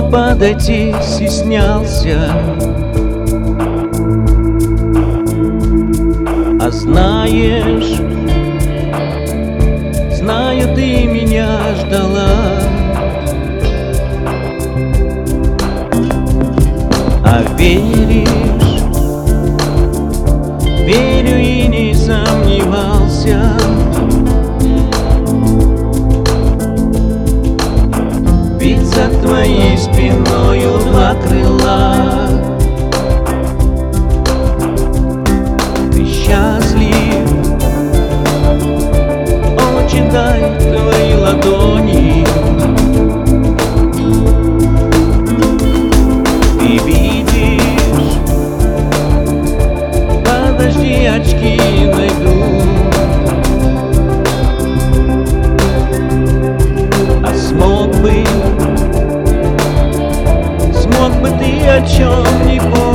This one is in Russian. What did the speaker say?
подойти стеснялся. А знаешь, знаю, ты меня ждала. А веришь, верю и не сомневался. Ведь за твоей спиною два крыла. Ты счастлив, очень дай твои ладони. Ты видишь, подожди, очки найду. А смог бы ты о чем-нибудь